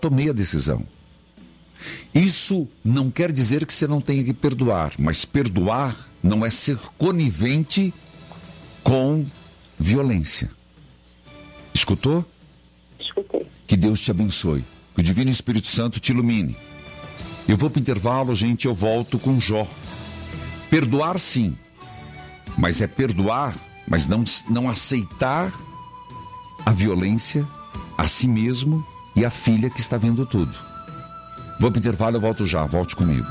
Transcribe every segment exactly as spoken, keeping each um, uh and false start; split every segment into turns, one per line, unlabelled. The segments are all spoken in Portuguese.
tomei a decisão. Isso não quer dizer que você não tenha que perdoar, mas perdoar não é ser conivente com violência. Escutou?
Escutei.
Que Deus te abençoe. Que o Divino Espírito Santo te ilumine. Eu vou para o intervalo, gente, eu volto com Jó. Perdoar sim, mas é perdoar, mas não, não aceitar a violência a si mesmo e a filha que está vendo tudo. Vou para o intervalo, eu volto já, volte comigo.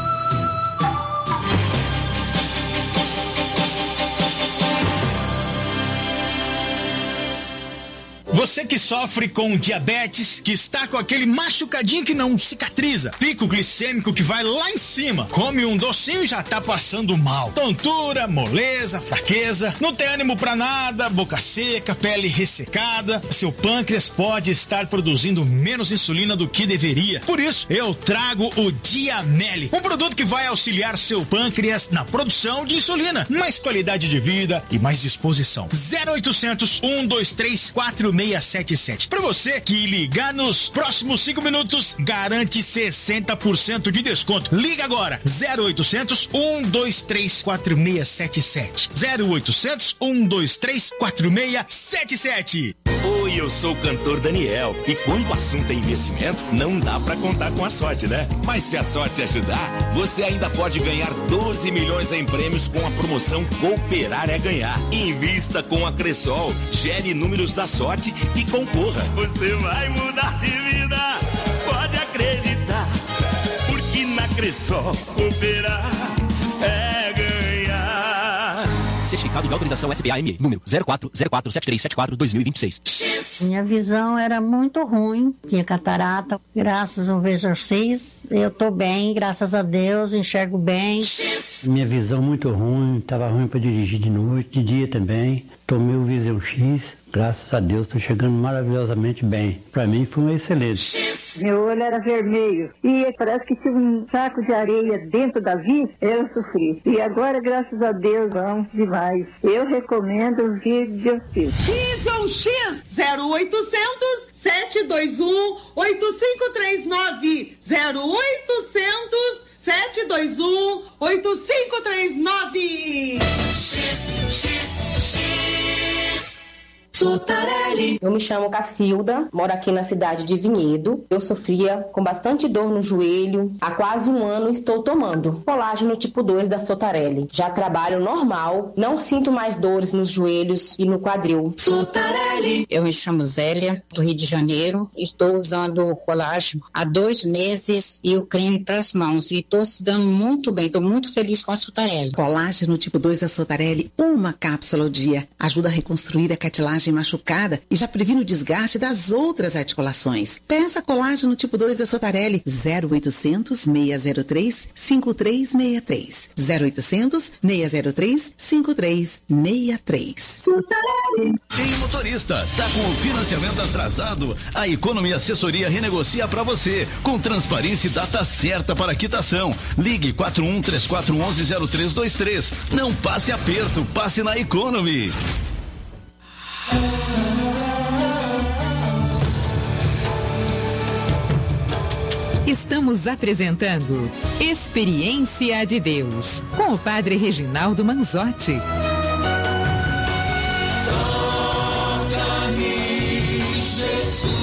Você que sofre com diabetes, que está com aquele machucadinho que não cicatriza, pico glicêmico que vai lá em cima, come um docinho e já tá passando mal. Tontura, moleza, fraqueza, não tem ânimo pra nada, boca seca, pele ressecada, seu pâncreas pode estar produzindo menos insulina do que deveria. Por isso, eu trago o Diameli, um produto que vai auxiliar seu pâncreas na produção de insulina, mais qualidade de vida e mais disposição. zero oitocentos, um dois três, quatro seis sete sete. Para você que ligar nos próximos cinco minutos, garante sessenta por cento de desconto. Liga agora, zero oitocentos, um dois três, quatro seis sete sete. zero oitocentos, um dois três, quatro seis sete sete.
Oi, eu sou o cantor Daniel e quando o assunto é investimento, não dá pra contar com a sorte, né? Mas se a sorte ajudar, você ainda pode ganhar doze milhões em prêmios com a promoção Cooperar é Ganhar. Invista com a Cressol, gere números da sorte e concorra. Você vai mudar de vida, pode acreditar, porque na Cressol cooperar é ganhar.
Certificado de autorização S B A M E, número zero quatro zero quatro sete três sete quatro dois mil e vinte e seis.
Minha visão era muito ruim, tinha catarata, graças ao exorcismo, eu tô bem, graças a Deus, enxergo bem.
Minha visão muito ruim, estava ruim para dirigir de noite, de dia também. Tomei o Visão X, graças a Deus, estou chegando maravilhosamente bem. Para mim foi um excelente.
Meu olho era vermelho e parece que tinha um saco de areia dentro da vista, eu sofri. E agora, graças a Deus, vamos demais. Eu recomendo o Visão X.
Visão X, zero oitocentos, sete dois um, oito cinco três nove, zero oitocentos, sete dois um, oito cinco três nove.
X, X, X. Sotarelli.
Eu me chamo Cacilda, moro aqui na cidade de Vinhedo. Eu sofria com bastante dor no joelho. Há quase um ano estou tomando colágeno tipo dois da Sotarelli. Já trabalho normal, não sinto mais dores nos joelhos e no quadril.
Sotarelli.
Eu me chamo Zélia, do Rio de Janeiro. Estou usando o colágeno há dois meses e o creme para as mãos. E estou se dando muito bem, estou muito feliz com a Sotarelli.
Colágeno tipo dois da Sotarelli, uma cápsula ao dia. Ajuda a reconstruir a cartilagem machucada e já previne o desgaste das outras articulações. Peça colágeno tipo dois da Sotarelli, zero oitocentos, seis zero três, cinco três seis três. zero oitocentos, seis zero três, cinco três seis três.
Tem motorista, tá com o financiamento atrasado? A Economy Assessoria renegocia para você, com transparência e data certa para quitação. Ligue quatro um três quatro um um zero três dois três. Não passe aperto, passe na Economy.
Estamos apresentando Experiência de Deus, com o Padre Reginaldo Manzotti.
Toca-me, Jesus,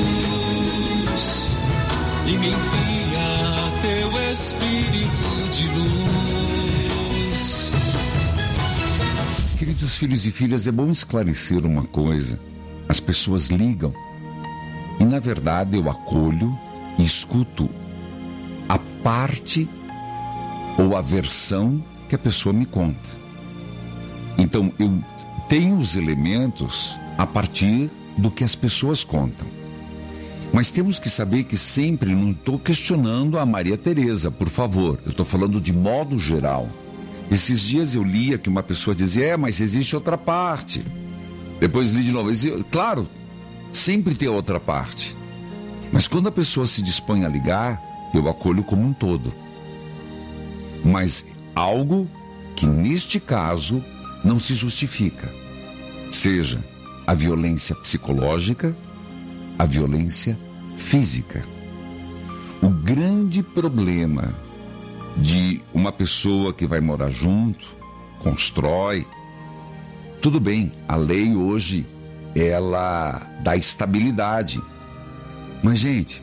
e me envia teu Espírito de luz.
Queridos filhos e filhas, é bom esclarecer uma coisa. As pessoas ligam e, na verdade, eu acolho e escuto a parte ou a versão que a pessoa me conta. Então, eu tenho os elementos a partir do que as pessoas contam. Mas temos que saber que sempre não estou questionando a Maria Tereza, por favor. Eu estou falando de modo geral. Esses dias eu lia que uma pessoa dizia, é, mas existe outra parte. Depois li de novo. Claro, sempre tem outra parte. Mas quando a pessoa se dispõe a ligar, eu acolho como um todo. Mas algo que neste caso não se justifica. Seja a violência psicológica, a violência física. O grande problema de uma pessoa que vai morar junto, constrói, tudo bem, a lei hoje, ela dá estabilidade. Mas, gente,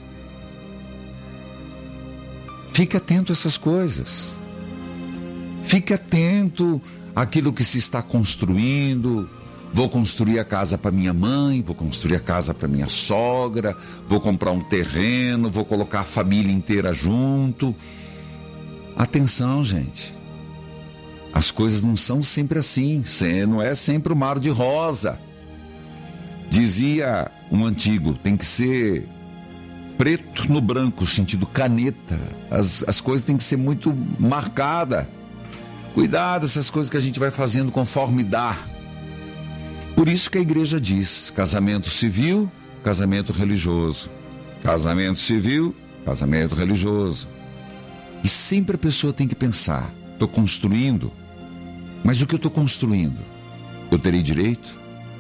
fique atento a essas coisas. Fique atento àquilo que se está construindo. Vou construir a casa para minha mãe, vou construir a casa para minha sogra, vou comprar um terreno, vou colocar a família inteira junto. Atenção, gente. As coisas não são sempre assim, não é sempre o mar de rosa. Dizia um antigo, tem que ser preto no branco, sentido caneta. As, as coisas têm que ser muito marcadas. Cuidado, essas coisas que a gente vai fazendo conforme dá. Por isso que a igreja diz, casamento civil, casamento religioso. Casamento civil, casamento religioso. E sempre a pessoa tem que pensar, estou construindo, mas o que eu estou construindo? Eu terei direito?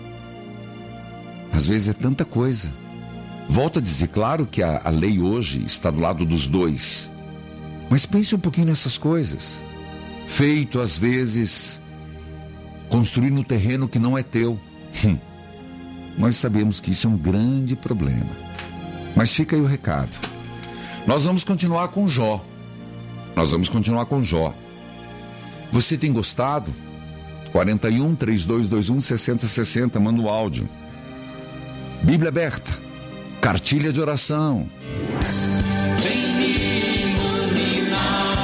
Às vezes é tanta coisa. Volto a dizer, claro que a, a lei hoje está do lado dos dois. Mas pense um pouquinho nessas coisas. Feito, às vezes, construir no terreno que não é teu. Hum. Nós sabemos que isso é um grande problema. Mas fica aí o recado. Nós vamos continuar com Jó. Nós vamos continuar com Jó. Você tem gostado? quarenta e um, trinta e dois vinte e um, sessenta sessenta, manda o áudio. Bíblia aberta. Cartilha de oração.
Vem me iluminar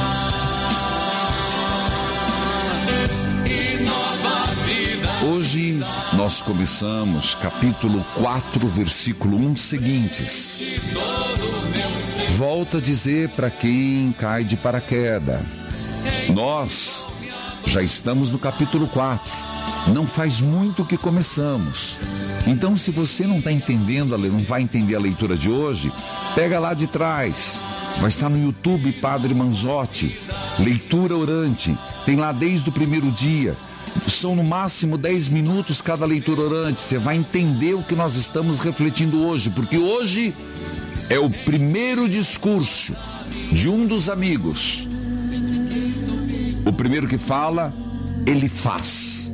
e nova vida.
Hoje nós começamos capítulo quatro, versículo um seguintes. Volto a dizer para quem cai de paraquedas. Nós já estamos no capítulo quatro. Não faz muito que começamos. Então, se você não está entendendo, não vai entender a leitura de hoje, pega lá de trás. Vai estar no YouTube Padre Manzotti, leitura orante. Tem lá desde o primeiro dia. São no máximo dez minutos cada leitura orante. Você vai entender o que nós estamos refletindo hoje, porque hoje é o primeiro discurso de um dos amigos. O primeiro que fala, ele faz.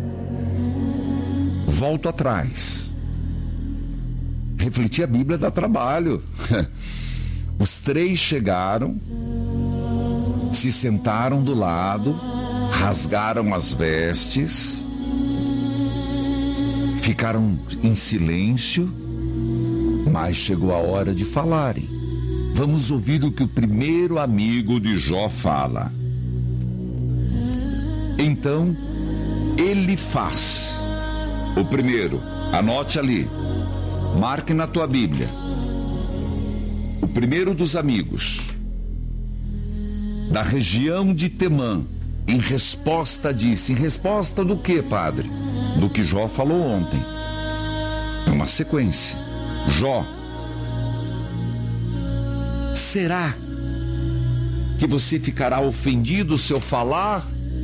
Volto atrás. Refletir a Bíblia dá trabalho. Os três chegaram, se sentaram do lado, rasgaram as vestes, ficaram em silêncio, mas chegou a hora de falarem. Vamos ouvir o que o primeiro amigo de Jó fala. Então, ele faz. O primeiro, anote ali, marque na tua Bíblia. O primeiro dos amigos, da região de Temã, em resposta disse, em resposta do que, padre? Do que Jó falou ontem. É uma sequência. Jó, será que você ficará ofendido se eu falar?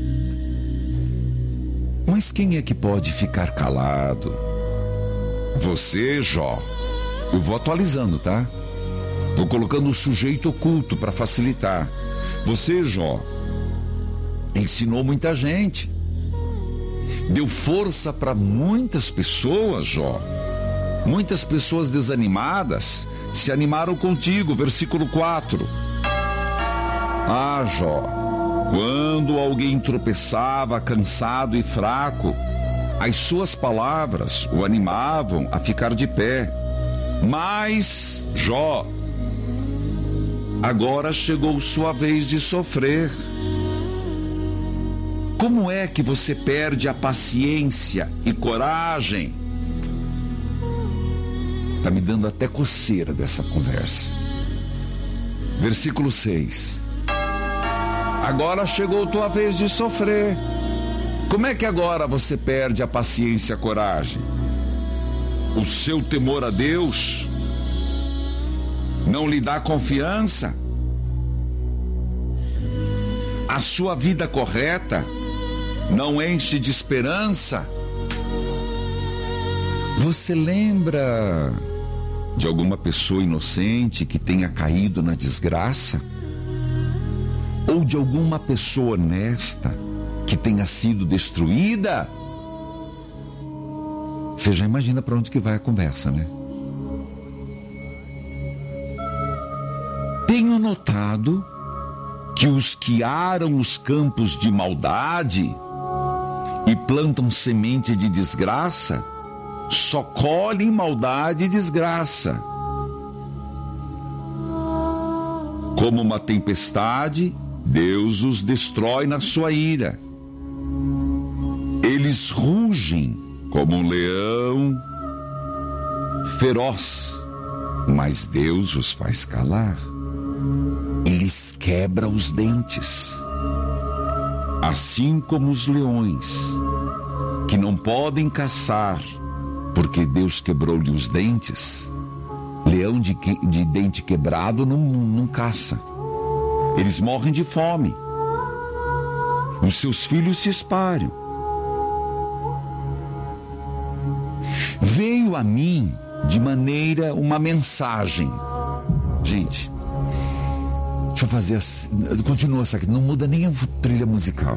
Mas quem é que pode ficar calado? Você, Jó. Eu vou atualizando, tá? Vou colocando o sujeito oculto para facilitar. Você, Jó, ensinou muita gente. Deu força para muitas pessoas, Jó. Muitas pessoas desanimadas se animaram contigo. Versículo quatro. Ah, Jó. Quando alguém tropeçava, cansado e fraco, as suas palavras o animavam a ficar de pé. Mas, Jó, agora chegou sua vez de sofrer. Como é que você perde a paciência e coragem? Está me dando até coceira dessa conversa. Versículo seis. Agora chegou tua vez de sofrer. Como é que agora você perde a paciência e a coragem? O seu temor a Deus não lhe dá confiança? A sua vida correta não enche de esperança? Você lembra de alguma pessoa inocente que tenha caído na desgraça? Ou de alguma pessoa honesta que tenha sido destruída? Você já imagina para onde que vai a conversa, né? Tenho notado que os que aram os campos de maldade e plantam semente de desgraça só colhem maldade e desgraça. Como uma tempestade, Deus os destrói na sua ira. Eles rugem como um leão feroz, mas Deus os faz calar. Eles quebram os dentes, assim como os leões, que não podem caçar, porque Deus quebrou-lhe os dentes. Leão de, que, de dente quebrado não, não caça. Eles morrem de fome. Os seus filhos se espalham. Veio a mim de maneira uma mensagem. Gente, deixa eu fazer assim, continua essa aqui, não muda nem a trilha musical.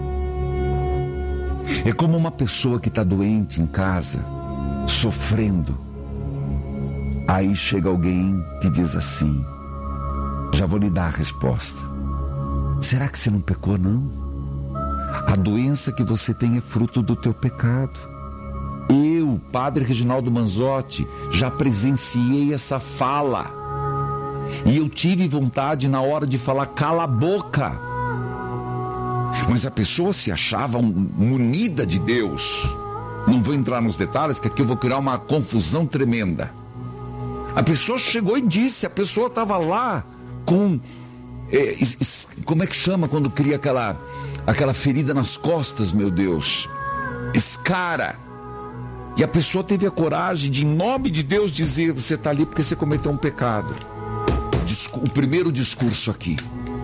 É como uma pessoa que está doente em casa, sofrendo. Aí chega alguém que diz assim: já vou lhe dar a resposta. Será que você não pecou, não? A doença que você tem é fruto do teu pecado. Eu, Padre Reginaldo Manzotti, já presenciei essa fala. E eu tive vontade na hora de falar, cala a boca. Mas a pessoa se achava munida de Deus. Não vou entrar nos detalhes, que aqui eu vou criar uma confusão tremenda. A pessoa chegou e disse, a pessoa estava lá com... É, como é que chama quando cria aquela, aquela ferida nas costas, meu Deus? Escara. E a pessoa teve a coragem de, em nome de Deus, dizer, você está ali porque você cometeu um pecado. O primeiro discurso aqui.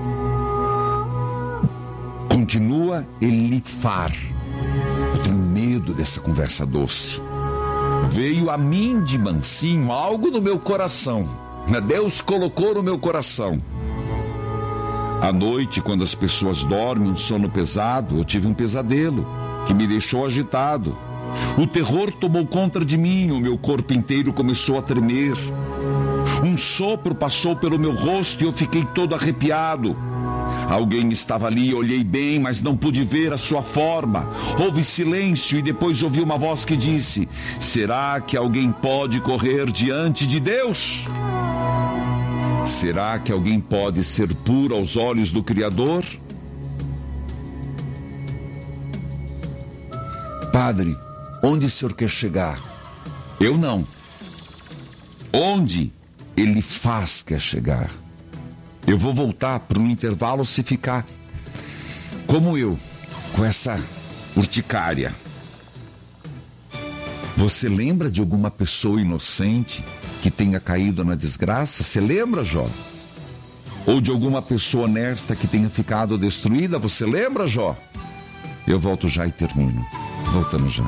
Continua Elifar. Eu tenho medo dessa conversa doce. Veio a mim de mansinho algo no meu coração. Deus colocou no meu coração. À noite, quando as pessoas dormem um sono pesado, eu tive um pesadelo que me deixou agitado. O terror tomou conta de mim, o meu corpo inteiro começou a tremer. Um sopro passou pelo meu rosto e eu fiquei todo arrepiado. Alguém estava ali, olhei bem, mas não pude ver a sua forma. Houve silêncio e depois ouvi uma voz que disse: será que alguém pode correr diante de Deus? Será que alguém pode ser puro aos olhos do Criador? Padre, onde o senhor quer chegar? Eu não. Onde ele faz quer chegar? Eu vou voltar para um intervalo se ficar como eu, com essa urticária. Você lembra de alguma pessoa inocente que tenha caído na desgraça? Você lembra, Jó? Ou de alguma pessoa honesta que tenha ficado destruída? Você lembra, Jó? Eu volto já e termino. Voltando já.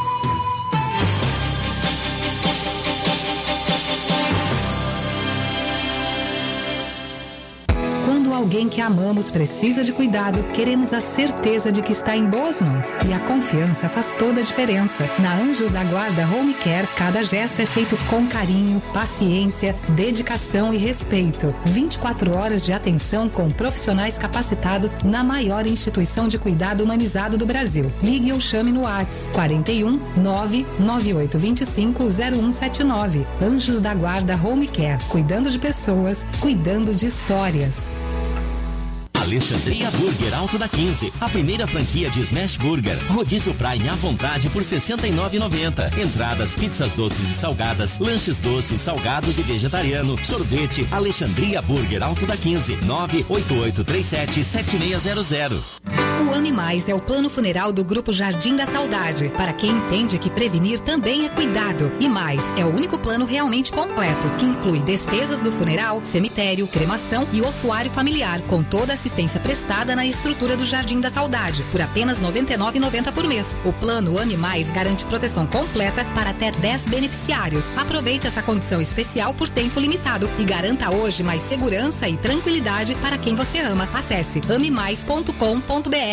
Quando alguém que amamos precisa de cuidado, queremos a certeza de que está em boas mãos. E a confiança faz toda a diferença. Na Anjos da Guarda Home Care, cada gesto é feito com carinho, paciência, dedicação e respeito. vinte e quatro horas de atenção com profissionais capacitados na maior instituição de cuidado humanizado do Brasil. Ligue ou chame no WhatsApp quarenta e um, nove nove oito dois cinco, zero um sete nove. Anjos da Guarda Home Care, cuidando de pessoas, cuidando de histórias.
Alexandria Burger Alto da quinze, a primeira franquia de Smash Burger. Rodízio Prime à vontade por sessenta e nove reais e noventa centavos. Entradas, pizzas doces e salgadas, lanches doces, salgados e vegetariano, sorvete. Alexandria Burger Alto da quinze, nove oito oito três sete, sete seis zero zero.
O Ame Mais é o plano funeral do Grupo Jardim da Saudade, para quem entende que prevenir também é cuidado. E mais, é o único plano realmente completo, que inclui despesas do funeral, cemitério, cremação e ossuário familiar, com toda a assistência prestada na estrutura do Jardim da Saudade, por apenas noventa e nove reais e noventa centavos por mês. O plano Ame Mais garante proteção completa para até dez beneficiários. Aproveite essa condição especial por tempo limitado e garanta hoje mais segurança e tranquilidade para quem você ama. Acesse ame mais ponto com ponto br.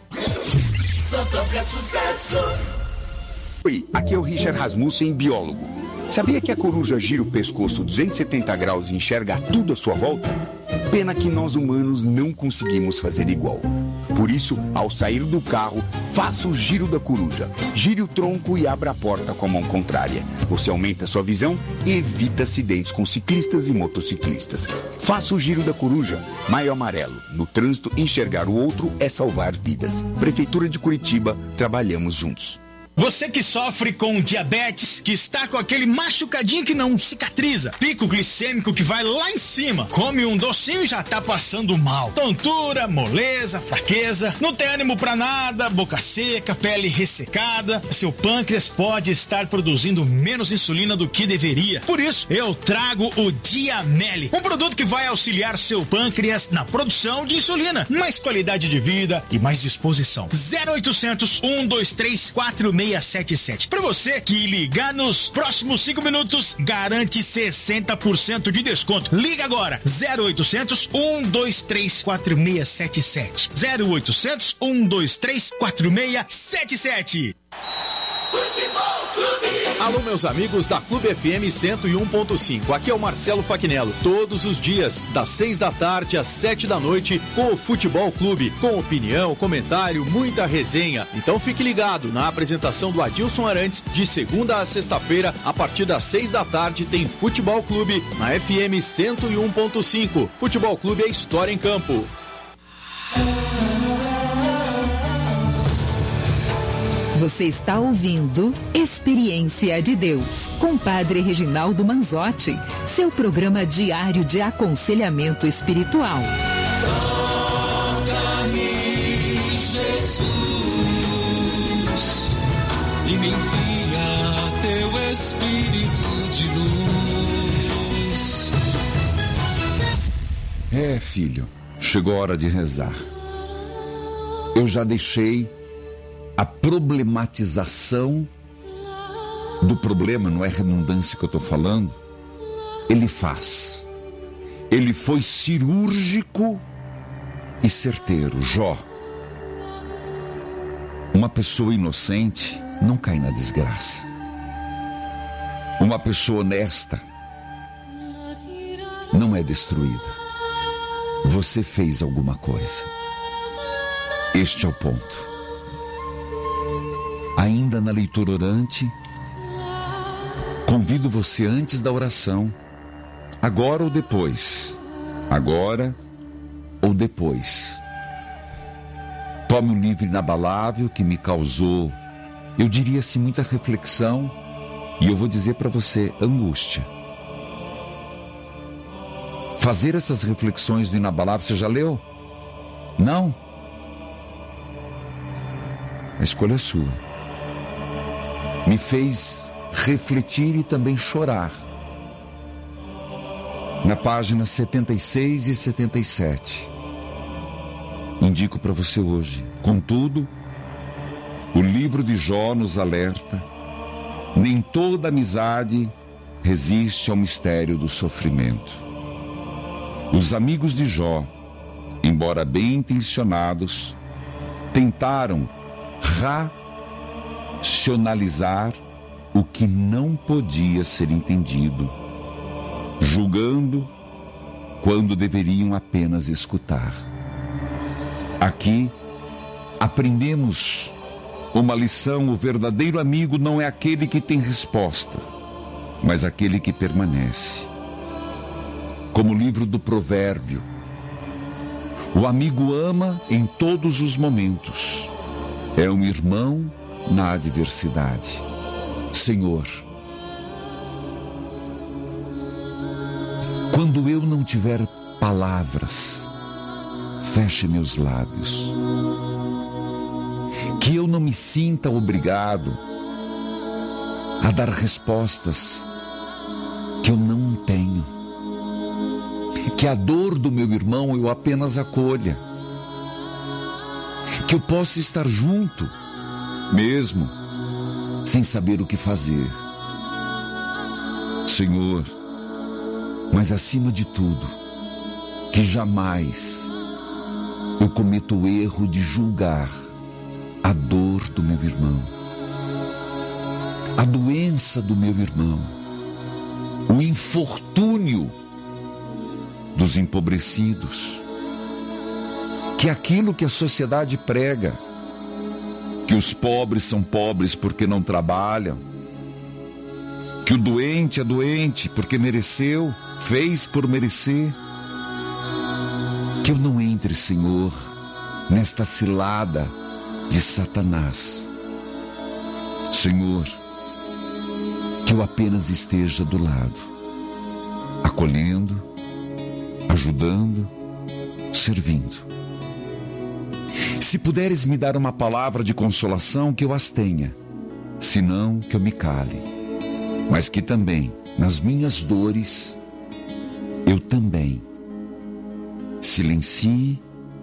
Só toca sucesso.
Oi, aqui é o Richard Rasmussen, biólogo. Sabia que a coruja gira o pescoço duzentos e setenta graus e enxerga tudo à sua volta? Pena que nós humanos não conseguimos fazer igual. Por isso, ao sair do carro, faça o giro da coruja. Gire o tronco e abra a porta com a mão contrária. Você aumenta sua visão e evita acidentes com ciclistas e motociclistas. Faça o giro da coruja. Maio Amarelo. No trânsito, enxergar o outro é salvar vidas. Prefeitura de Curitiba, trabalhamos juntos.
Você que sofre com diabetes, que está com aquele machucadinho que não cicatriza, pico glicêmico que vai lá em cima, come um docinho e já tá passando mal. Tontura, moleza, fraqueza, não tem ânimo pra nada, boca seca, pele ressecada, seu pâncreas pode estar produzindo menos insulina do que deveria. Por isso, eu trago o Diameli, um produto que vai auxiliar seu pâncreas na produção de insulina, mais qualidade de vida e mais disposição. zero oitocentos, um dois três, quatro seis sete sete. Para você que ligar nos próximos cinco minutos, garante sessenta por cento de desconto. Liga agora, zero oitocentos, um dois três, quatro seis sete sete. zero oitocentos, um dois três, quatro seis sete sete.
Futebol Clube. Alô, meus amigos da Clube F M cento e um ponto cinco. Aqui é o Marcelo Faquinello. Todos os dias, das seis da tarde às sete da noite, com o Futebol Clube. Com opinião, comentário, muita resenha. Então fique ligado na apresentação do Adilson Arantes, de segunda a sexta-feira, a partir das seis da tarde, tem Futebol Clube na F M cento e um ponto cinco. Futebol Clube é história em campo.
Você está ouvindo Experiência de Deus, com Padre Reginaldo Manzotti, seu programa diário de aconselhamento espiritual.
Toca-me, Jesus, e me envia teu Espírito de luz.
É, filho, chegou a hora de rezar. Eu já deixei a problematização do problema, não é redundância que eu estou falando, ele faz. Ele foi cirúrgico e certeiro. Jó, uma pessoa inocente não cai na desgraça. Uma pessoa honesta não é destruída. Você fez alguma coisa. Este é o ponto. Ainda na leitura orante, convido você antes da oração, agora ou depois, agora ou depois. Tome um livro inabalável que me causou, eu diria assim, muita reflexão, e eu vou dizer para você, angústia. Fazer essas reflexões do inabalável, você já leu? Não? A escolha é sua. Me fez refletir e também chorar. Na página setenta e seis e setenta e sete. Indico para você hoje. Contudo, o livro de Jó nos alerta: nem toda amizade resiste ao mistério do sofrimento. Os amigos de Jó, embora bem intencionados, tentaram racionalizar o que não podia ser entendido, julgando quando deveriam apenas escutar. Aqui aprendemos uma lição: o verdadeiro amigo não é aquele que tem resposta, mas aquele que permanece. Como o livro do Provérbio, o amigo ama em todos os momentos, é um irmão na adversidade. Senhor, quando eu não tiver palavras, feche meus lábios Que eu não me sinta obrigado a dar respostas que eu não tenho. Que a dor do meu irmão eu apenas acolha. Que eu possa estar junto, mesmo sem saber o que fazer. Senhor, mas acima de tudo, que jamais eu cometa o erro de julgar a dor do meu irmão, a doença do meu irmão, o infortúnio dos empobrecidos, que aquilo que a sociedade prega, que os pobres são pobres porque não trabalham, que o doente é doente porque mereceu, fez por merecer, que eu não entre, Senhor, nesta cilada de Satanás. Senhor, que eu apenas esteja do lado, acolhendo, ajudando, servindo. Se puderes me dar uma palavra de consolação, que eu as tenha, senão que eu me cale, mas que também, nas minhas dores, eu também silencie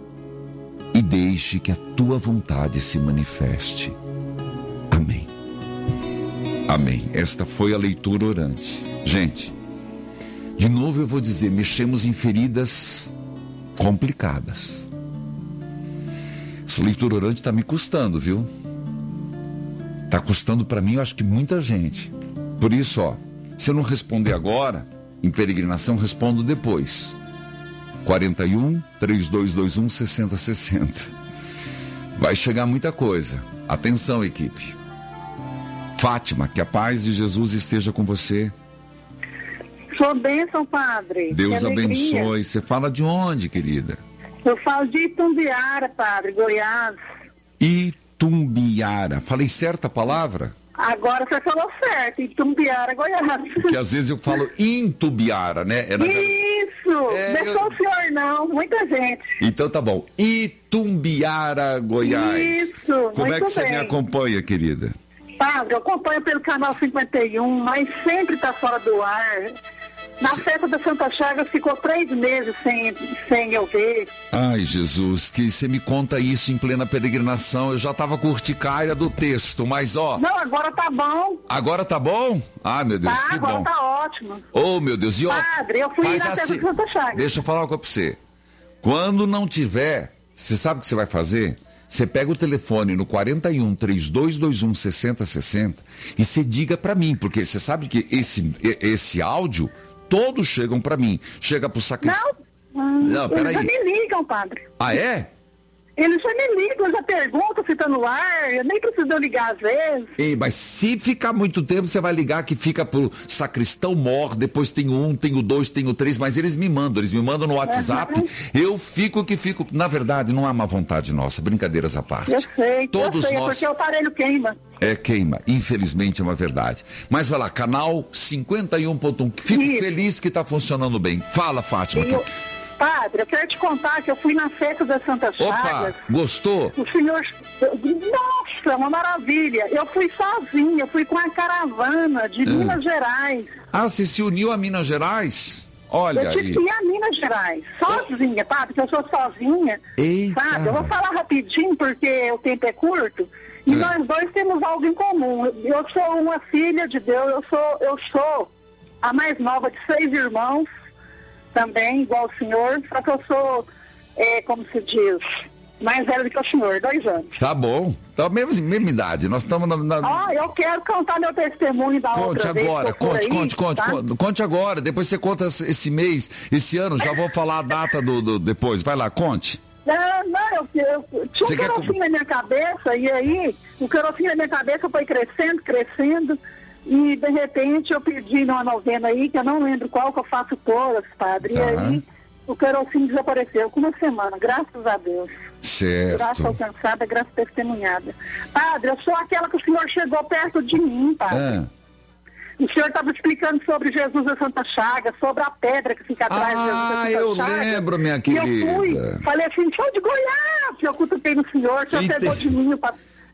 e deixe que a tua vontade se manifeste. Amém. Amém. Esta foi a leitura orante. Gente, de novo eu vou dizer, mexemos em feridas complicadas. Essa leitura orante está me custando, viu? Está custando para mim, eu acho que muita gente. Por isso, ó, se eu não responder agora, em peregrinação, respondo depois. quarenta e um, três dois dois um, sessenta sessenta. Vai chegar muita coisa. Atenção, equipe. Fátima, que a paz de Jesus esteja com você.
Sua bênção, padre.
Deus abençoe. Você fala de onde, querida?
Eu falo de Itumbiara, padre, Goiás.
Itumbiara. Falei certa a palavra?
Agora você falou certo, Itumbiara, Goiás.
Porque às vezes eu falo Intubiara, né? É na...
Isso! É, não é só eu... o senhor, não. Muita gente.
Então tá bom. Itumbiara, Goiás.
Isso,
Como é que você
bem.
me acompanha, querida?
Padre, eu acompanho pelo canal cinquenta e um, mas sempre tá fora do ar. Na Se... festa da Santa Chagas ficou três meses sem, sem eu ver.
Ai, Jesus, que você me conta isso em plena peregrinação. Eu já tava com urticária do texto, mas ó...
Não, agora tá bom.
Agora tá bom? Ah, meu Deus,
tá,
que
agora
bom.
Tá ótimo.
Oh, meu Deus, e ó...
Padre, eu fui na
assim,
festa da Santa Chagas.
Deixa eu falar uma coisa pra você. Quando não tiver, você sabe o que você vai fazer? Você pega o telefone no quarenta e um, três dois dois um, sessenta sessenta e você diga pra mim, porque você sabe que esse, esse áudio, todos chegam pra mim. Chega pro sacristão.
Não, hum,
não, peraí.
Eles já me ligam, padre.
Ah, é?
Eles já me ligam, eu já perguntam se tá no ar, eu nem preciso eu ligar às vezes.
Ei, mas se ficar muito tempo, você vai ligar que fica pro sacristão mor, depois tem o um, tem o dois, tem o três, mas eles me mandam, eles me mandam no WhatsApp, uhum. Eu fico que fico. Na verdade, não há má vontade nossa, brincadeiras à parte.
Eu sei,
Todos
eu sei,
nós...
é porque o aparelho queima.
É, queima, infelizmente é uma verdade. Mas vai lá, canal cinquenta e um ponto um, fico Isso. feliz que tá funcionando bem. Fala, Fátima.
Eu... Padre, eu quero te contar que eu fui na festa da Santa Chagas.
Opa, gostou?
O senhor... Nossa, uma maravilha. Eu fui sozinha, eu fui com a caravana de é. Minas Gerais.
Ah, você se uniu a Minas Gerais? Olha
eu
aí.
Eu fui a Minas Gerais, sozinha, oh. Padre, porque eu sou sozinha.
Eita.
Sabe, eu vou falar rapidinho porque o tempo é curto. E é. Nós dois temos algo em comum. Eu sou uma filha de Deus, eu sou, eu sou a mais nova de seis irmãos. Também, igual o senhor, só que eu sou, é, como se diz, mais velho do que o senhor, dois anos.
Tá bom, tá mesma, mesma idade, nós estamos na... na...
Ó, eu quero contar meu testemunho da
conte
outra
agora,
vez.
Conte,
aí,
conte, conte,
tá?
conte, conte agora, depois você conta esse mês, esse ano, já vou falar a data do, do depois, vai lá, conte.
Não, não, eu, eu tinha você um querossinho quer... na minha cabeça, e aí, o querossinho na minha cabeça foi crescendo, crescendo, e de repente eu pedi numa novena aí, que eu não lembro qual, que eu faço todas, padre, tá. E aí o querossinho desapareceu com uma semana, graças a Deus.
Certo.
Graça alcançada, graça testemunhada. Padre, eu sou aquela que o senhor chegou perto de mim, padre. Ah. O senhor estava explicando sobre Jesus da Santa Chaga, sobre a pedra que fica atrás
ah,
de Jesus da Santa
eu
Chaga.
Ah, eu lembro, minha querida.
E eu fui, falei assim, sou de Goiás, eu cutuquei no senhor, o senhor
Entendi.
pegou de mim para...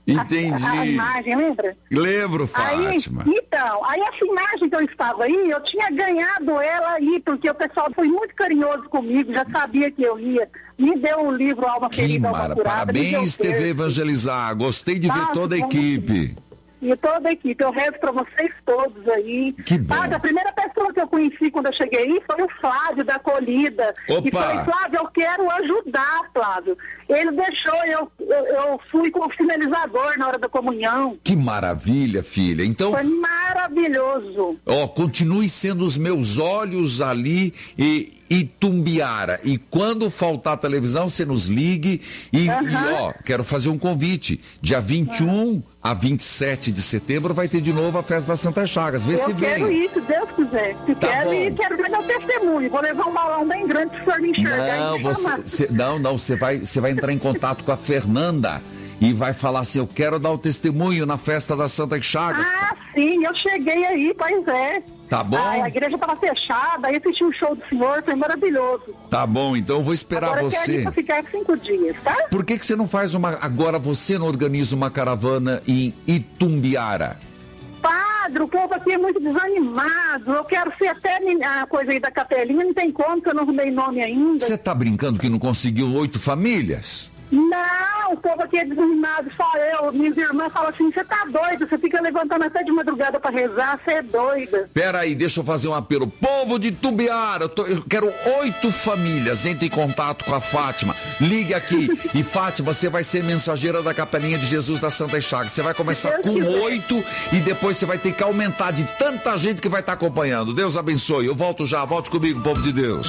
Entendi.
A, a imagem, lembra?
Lembro, Fátima.
Aí, então, aí essa imagem que eu estava aí, eu tinha ganhado ela aí, porque o pessoal foi muito carinhoso comigo, já sabia que eu ia. Me deu o um livro Alma Ferida, Alma Curada.
Parabéns, T V Evangelizar. Gostei de ver toda a equipe.
E toda a equipe, eu rezo para vocês todos aí.
Que bom.
Padre, a primeira pessoa que eu conheci quando eu cheguei aí foi o Flávio da Acolhida.
Opa.
E falei, Flávio, eu quero ajudar, Flávio. Ele deixou, eu, eu, eu fui com o finalizador na hora da comunhão.
Que maravilha, filha. Então,
foi maravilhoso.
Ó, continue sendo os meus olhos ali e Itumbiara. E quando faltar a televisão, você nos ligue. E, uhum. e ó, quero fazer um convite. Dia vinte e um uhum. a vinte e sete de setembro vai ter de novo a festa da Santa Chagas. Vê
eu
se vem.
Eu quero ir, se Deus quiser. Se
tá
quero
bom.
ir, quero ver meu testemunho. Vou levar um balão bem grande se o senhor me enxergar.
Não, você, cê, não, não, você vai, você vai entrar em contato com a Fernanda e vai falar assim, eu quero dar o testemunho na festa da Santa Chagas.
Ah, sim, eu cheguei aí, pois é.
Tá bom?
Ah, a igreja estava fechada, aí assisti um show do senhor, foi maravilhoso.
Tá bom, então eu vou esperar
agora
você.
Agora eu quero ir pra ficar cinco dias, tá?
Por que que você não faz uma... Agora você não organiza uma caravana em Itumbiara?
Padre, o povo aqui é muito desanimado, eu quero ser até a coisa aí da capelinha, não tem como, que eu não arrumei nome ainda.
Você tá brincando que não conseguiu oito famílias?
Não, o povo aqui é desanimado, só eu, minhas irmãs falam assim, você tá doida, você fica levantando até de madrugada pra rezar, você é doida.
Pera aí, deixa eu fazer um apelo. Povo de Itumbiara, eu, tô, eu quero oito famílias, entre em contato com a Fátima, ligue aqui. E Fátima, você vai ser mensageira da Capelinha de Jesus da Santa Chagas. Você vai começar com oito e depois você vai ter que aumentar de tanta gente que vai estar acompanhando. Deus abençoe, eu volto já, volte comigo, povo de Deus.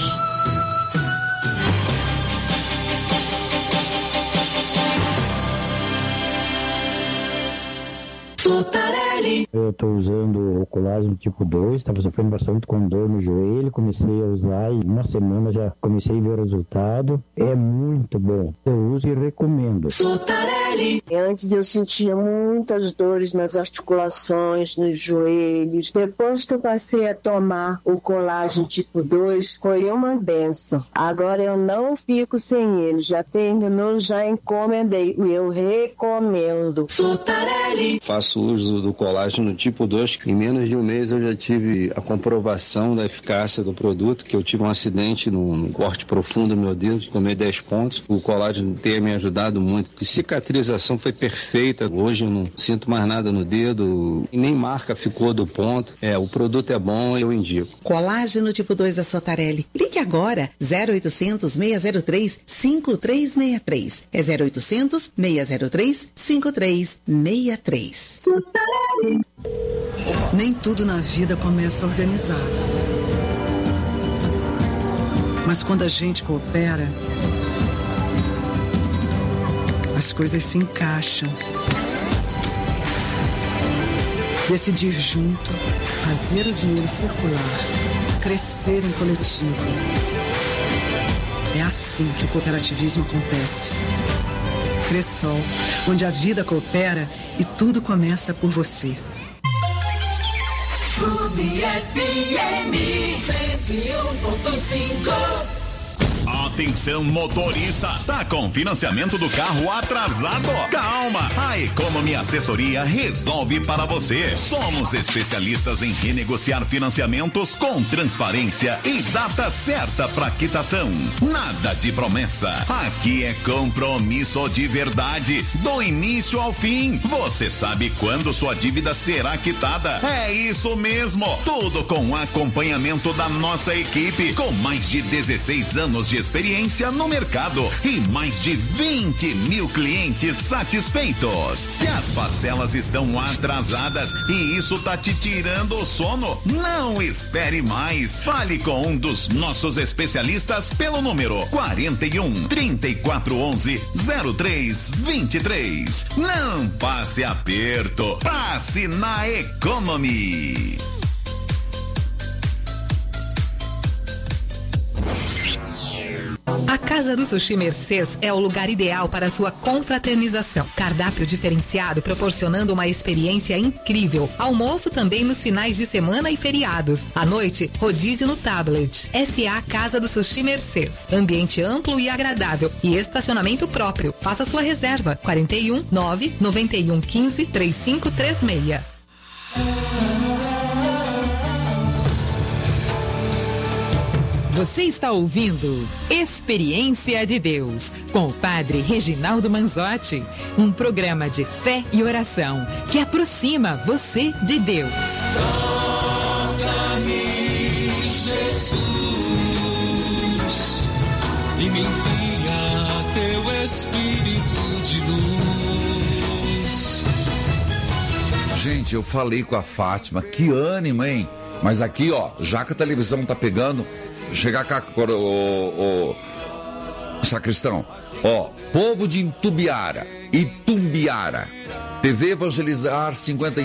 Sotarelli. Eu tô usando o colágeno tipo dois, tava sofrendo bastante com dor no joelho, comecei a usar e uma semana já comecei a ver o resultado. É muito bom. Eu uso e recomendo.
Sotarelli. Antes eu sentia muitas dores nas articulações, nos joelhos. Depois que eu passei a tomar o colágeno tipo dois, foi uma benção. Agora eu não fico sem ele. Já terminou, já encomendei. E eu recomendo.
Sotarelli. Faço uso do colágeno tipo dois. Em menos de um mês eu já tive a comprovação da eficácia do produto, que eu tive um acidente num corte profundo no meu dedo, tomei dez pontos. O colágeno tem me ajudado muito. A cicatrização foi perfeita. Hoje eu não sinto mais nada no dedo, nem marca ficou do ponto. É, o produto é bom, eu indico.
Colágeno tipo dois da Sotarelli. Ligue agora, zero oitocentos, seis zero três, cinco três seis três. É zero oitocentos, seis zero três, cinco três seis três.
Nem tudo na vida começa organizado. Mas quando a gente coopera, as coisas se encaixam. Decidir junto, fazer o dinheiro circular, crescer em coletivo. É assim que o cooperativismo acontece. Cressol, onde a vida coopera e tudo começa por você.
Clube F M cento e um ponto cinco.
Atenção motorista, tá com financiamento do carro atrasado? Calma, a Economy Assessoria resolve para você. Somos especialistas em renegociar financiamentos com transparência e data certa para quitação. Nada de promessa, aqui é compromisso de verdade, do início ao fim. Você sabe quando sua dívida será quitada? É isso mesmo, tudo com acompanhamento da nossa equipe, com mais de dezesseis anos de experiência no mercado e mais de vinte mil clientes satisfeitos. Se as parcelas estão atrasadas e isso tá te tirando o sono, não espere mais. Fale com um dos nossos especialistas pelo número quarenta e um, trinta e quatro onze, zero três vinte e três. Não passe aperto, passe na Economy.
A Casa do Sushi Mercês é o lugar ideal para a sua confraternização. Cardápio diferenciado proporcionando uma experiência incrível. Almoço também nos finais de semana e feriados. À noite, rodízio no tablet. S A Casa do Sushi Mercês. Ambiente amplo e agradável e estacionamento próprio. Faça sua reserva. quarenta e um, nove, noventa e um, quinze, trinta e cinco trinta e seis.
Você está ouvindo Experiência de Deus, com o Padre Reginaldo Manzotti, um programa de fé e oração que aproxima você de Deus.
Toca-me, Jesus, e me envia teu Espírito de luz.
Gente, eu falei com a Fátima, que ânimo, hein? Mas aqui, ó, já que a televisão tá pegando, chegar cá, o, o, o sacristão, ó, povo de Itumbiara, Itumbiara, T V Evangelizar cinquenta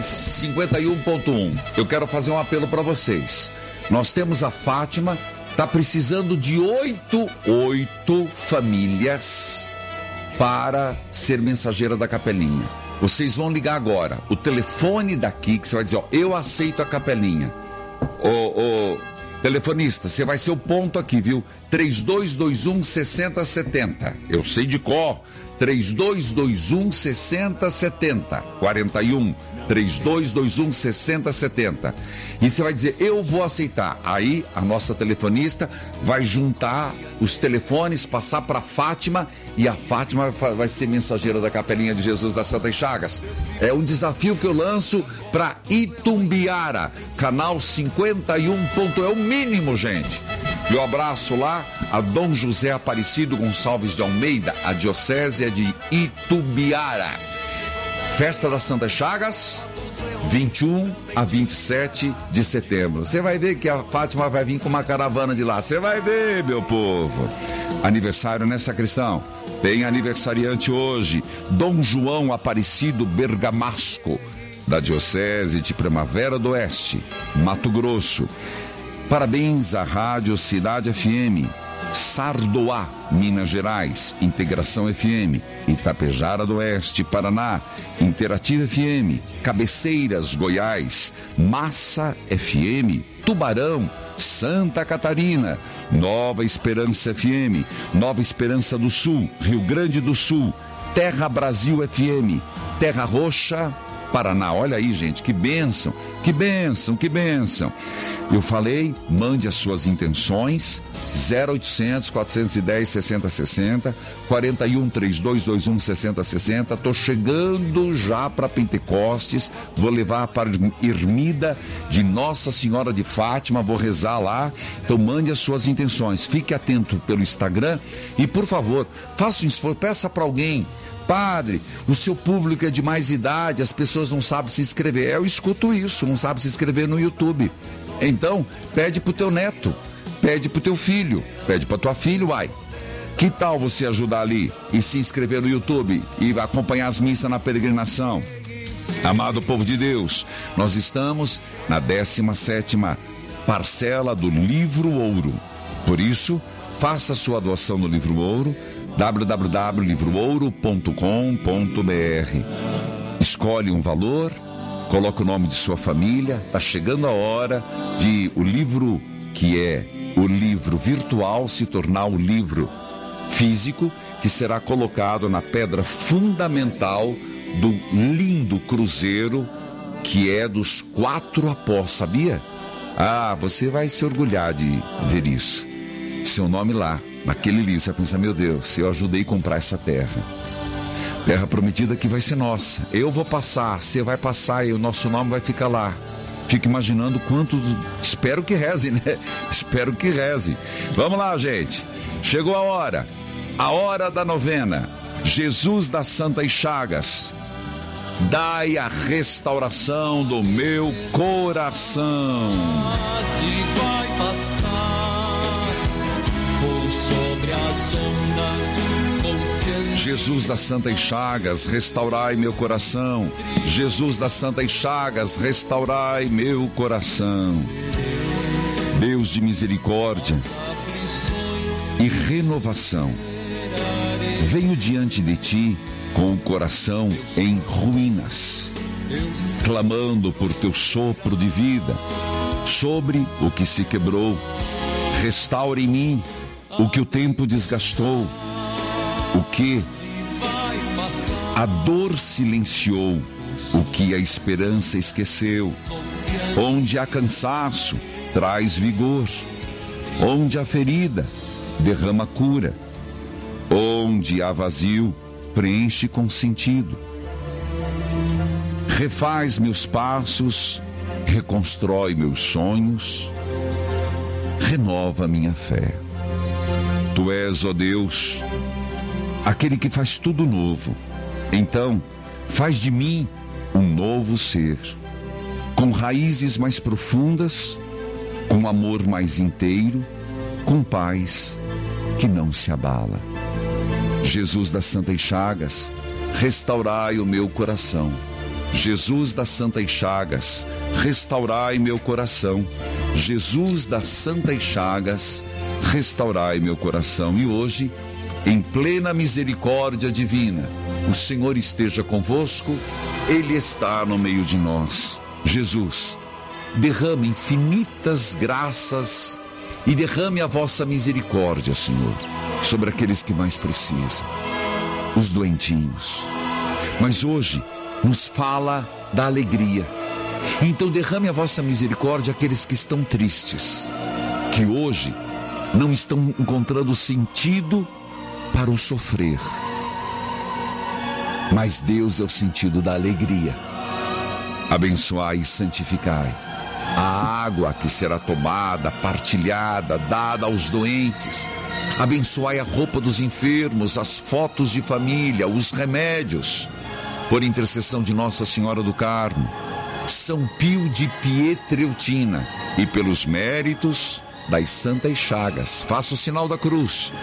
e um ponto um. Eu quero fazer um apelo para vocês. Nós temos a Fátima, tá precisando de oito, oito famílias para ser mensageira da capelinha. Vocês vão ligar agora, o telefone daqui, que você vai dizer, ó, eu aceito a capelinha. Ô, ô, telefonista, você vai ser o ponto aqui, viu? três dois dois um, seis zero sete zero. Eu sei de cor. três dois dois um, seis zero sete zero. quarenta e um. três dois dois um, seis zero sete zero. E você vai dizer, eu vou aceitar. Aí a nossa telefonista vai juntar os telefones, passar para Fátima, e a Fátima vai ser mensageira da Capelinha de Jesus das Santas Chagas. É um desafio que eu lanço para Itumbiara, canal cinquenta e um ponto, é o mínimo, gente. E eu abraço lá a Dom José Aparecido Gonçalves de Almeida, a diocese é de Itumbiara. Festa das Santas Chagas, vinte e um a vinte e sete de setembro. Você vai ver que a Fátima vai vir com uma caravana de lá. Você vai ver, meu povo. Aniversário, né, sacristão? Tem aniversariante hoje, Dom João Aparecido Bergamasco, da Diocese de Primavera do Oeste, Mato Grosso. Parabéns à Rádio Cidade F M, Sardoá, Minas Gerais, Integração F M, Itapejara do Oeste, Paraná, Interativa F M, Cabeceiras, Goiás, Massa F M, Tubarão, Santa Catarina, Nova Esperança F M, Nova Esperança do Sul, Rio Grande do Sul, Terra Brasil F M, Terra Roxa, Paraná. Olha aí, gente, que bênção, que bênção, que bênção. Eu falei, mande as suas intenções, zero oitocentos, quatrocentos e dez, sessenta sessenta, quarenta e um, trinta e dois, vinte e um, sessenta sessenta. Tô chegando já para Pentecostes, vou levar para Ermida de Nossa Senhora de Fátima, vou rezar lá. Então mande as suas intenções, fique atento pelo Instagram e, por favor, faça um esforço, peça para alguém. Padre, o seu público é de mais idade, as pessoas não sabem se inscrever. Eu escuto isso, não sabe se inscrever no YouTube. Então, pede pro teu neto, pede pro teu filho, pede pra tua filha, uai. Que tal você ajudar ali e se inscrever no YouTube e acompanhar as missas na peregrinação? Amado povo de Deus, nós estamos na décima sétima parcela do Livro Ouro. Por isso, faça sua doação no Livro Ouro, w w w ponto livro ouro ponto com ponto b r. Escolhe um valor, coloca o nome de sua família. Está chegando a hora de o livro que é o livro virtual se tornar o livro físico, que será colocado na pedra fundamental do lindo cruzeiro que é dos quatro apóstolos, sabia? Ah, você vai se orgulhar de ver isso. Seu nome lá, naquele livro, você vai pensar, meu Deus, eu ajudei a comprar essa terra. Terra prometida que vai ser nossa. Eu vou passar, você vai passar e o nosso nome vai ficar lá. Fico imaginando quanto... Espero que reze, né? Espero que reze. Vamos lá, gente. Chegou a hora. A hora da novena. Jesus das Santas Chagas. Dai a restauração do meu coração.
Vai passar por sobre as ondas, confiante.
Jesus das Santas Chagas, restaurai meu coração. Jesus das Santas Chagas, restaurai meu coração. Deus de misericórdia, e renovação. Venho diante de ti com o coração em ruínas, clamando por teu sopro de vida sobre o que se quebrou. Restaura em mim o que o tempo desgastou, o que a dor silenciou, o que a esperança esqueceu. Onde há cansaço, traz vigor. Onde há ferida, derrama cura. Onde há vazio, preenche com sentido. Refaz meus passos, reconstrói meus sonhos, renova minha fé. Tu és, ó Deus, aquele que faz tudo novo. Então, faz de mim um novo ser, com raízes mais profundas, com amor mais inteiro, com paz que não se abala. Jesus das Santas Chagas, restaurai o meu coração. Jesus das Santas Chagas, restaurai meu coração. Jesus das Santas Chagas, restaurai meu coração. E hoje, em plena misericórdia divina, o Senhor esteja convosco, Ele está no meio de nós. Jesus, derrame infinitas graças e derrame a vossa misericórdia, Senhor, sobre aqueles que mais precisam, os doentinhos. Mas hoje nos fala da alegria. Então derrame a vossa misericórdia àqueles que estão tristes, que hoje não estão encontrando sentido para o sofrer. Mas Deus é o sentido da alegria. Abençoai e santificai a água que será tomada, partilhada, dada aos doentes. Abençoai a roupa dos enfermos, as fotos de família, os remédios. Por intercessão de Nossa Senhora do Carmo, São Pio de Pietreutina e pelos méritos das Santas Chagas, faça o sinal da cruz.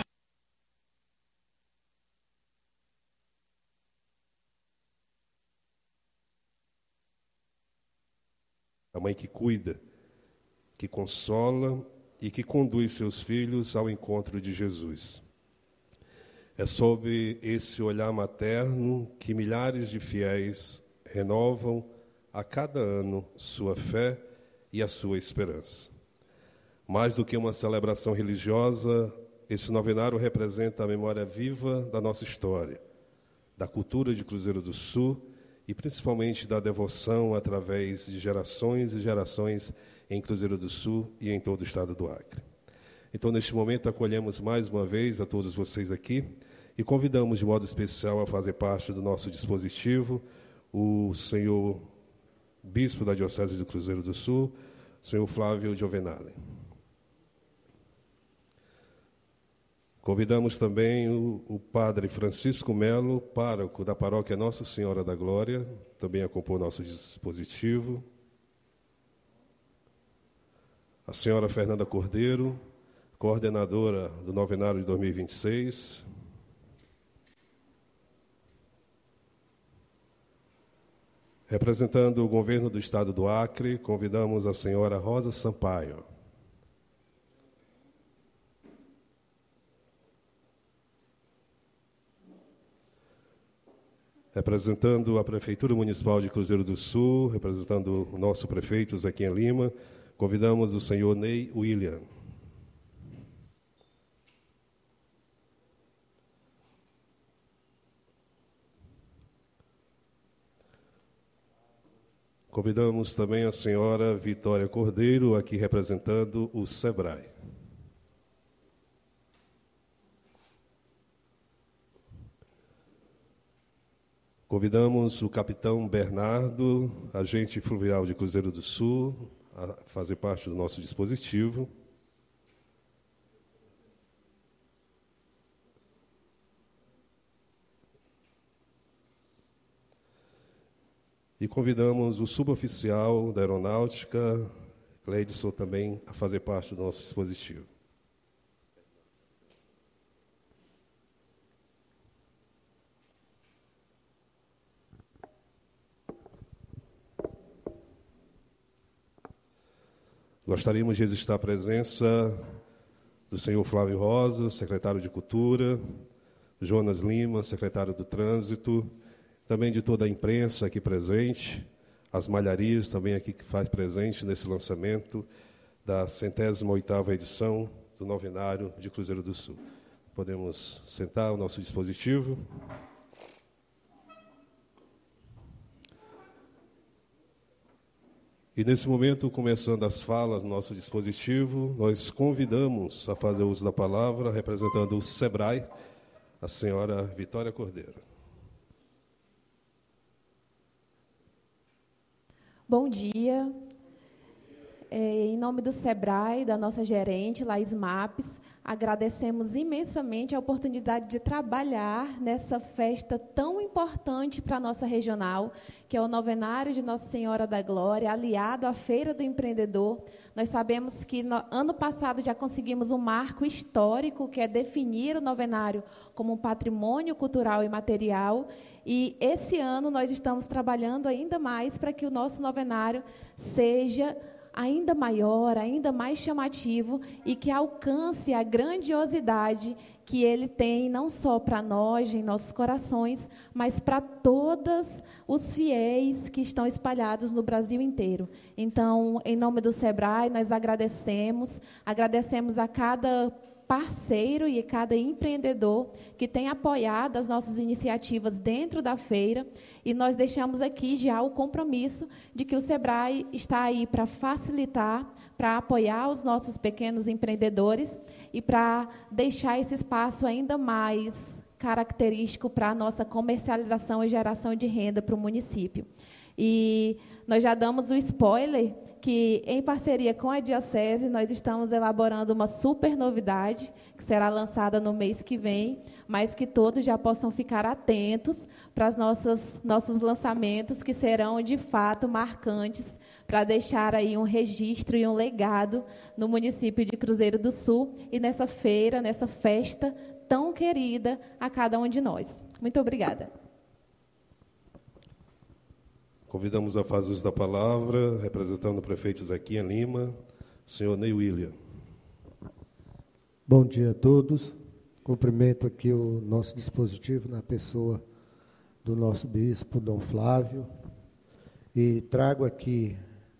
A mãe que cuida, que consola e que conduz seus filhos ao encontro de Jesus. É sob esse olhar materno que milhares de fiéis renovam a cada ano sua fé e a sua esperança. Mais do que uma celebração religiosa, esse novenário representa a memória viva da nossa história, da cultura de Cruzeiro do Sul e principalmente da devoção através de gerações e gerações em Cruzeiro do Sul e em todo o estado do Acre. Então, neste momento, acolhemos mais uma vez a todos vocês aqui e convidamos de modo especial a fazer parte do nosso dispositivo o senhor bispo da Diocese do Cruzeiro do Sul, o senhor Flávio Giovenale. Convidamos também o, o padre Francisco Melo, pároco da paróquia Nossa Senhora da Glória, também a compor nosso dispositivo. A senhora Fernanda Cordeiro, coordenadora do novenário de dois mil e vinte e seis. Representando o governo do estado do Acre, convidamos a senhora Rosa Sampaio. Representando a Prefeitura Municipal de Cruzeiro do Sul, representando o nosso prefeito Zequinha Lima, convidamos o senhor Ney William. Convidamos também a senhora Vitória Cordeiro, aqui representando o SEBRAE. Convidamos o capitão Bernardo, agente fluvial de Cruzeiro do Sul, a fazer parte do nosso dispositivo. E convidamos o suboficial da Aeronáutica, Cleidson, também a fazer parte do nosso dispositivo. Gostaríamos de registrar a presença do senhor Flávio Rosa, secretário de Cultura, Jonas Lima, secretário do Trânsito, também de toda a imprensa aqui presente, as malharias também aqui que faz presente nesse lançamento da centésima oitava edição do Novenário de Cruzeiro do Sul. Podemos sentar o nosso dispositivo. E nesse momento, começando as falas do nosso dispositivo, nós convidamos a fazer uso da palavra, representando o SEBRAE, a senhora Vitória Cordeiro.
Bom dia. É, em nome do SEBRAE, da nossa gerente, Laís Mapes, agradecemos imensamente a oportunidade de trabalhar nessa festa tão importante para a nossa regional, que é o Novenário de Nossa Senhora da Glória, aliado à Feira do Empreendedor. Nós sabemos que no ano passado já conseguimos um marco histórico, que é definir o Novenário como um patrimônio cultural e material, e esse ano nós estamos trabalhando ainda mais para que o nosso Novenário seja ainda maior, ainda mais chamativo e que alcance a grandiosidade que ele tem, não só para nós, em nossos corações, mas para todos os fiéis que estão espalhados no Brasil inteiro. Então, em nome do SEBRAE, nós agradecemos, agradecemos a cada parceiro e cada empreendedor que tem apoiado as nossas iniciativas dentro da feira, e nós deixamos aqui já o compromisso de que o SEBRAE está aí para facilitar, para apoiar os nossos pequenos empreendedores e para deixar esse espaço ainda mais característico para a nossa comercialização e geração de renda para o município. E nós já damos o spoiler que, em parceria com a Diocese, nós estamos elaborando uma super novidade, que será lançada no mês que vem, mas que todos já possam ficar atentos para os nossos, nossos lançamentos, que serão, de fato, marcantes, para deixar aí um registro e um legado no município de Cruzeiro do Sul e nessa feira, nessa festa tão querida a cada um de nós. Muito obrigada.
Convidamos a fazer uso da palavra, representando o prefeito Zequinha Lima, senhor Ney William.
Bom dia a todos. Cumprimento aqui o nosso dispositivo na pessoa do nosso bispo, Dom Flávio, e trago aqui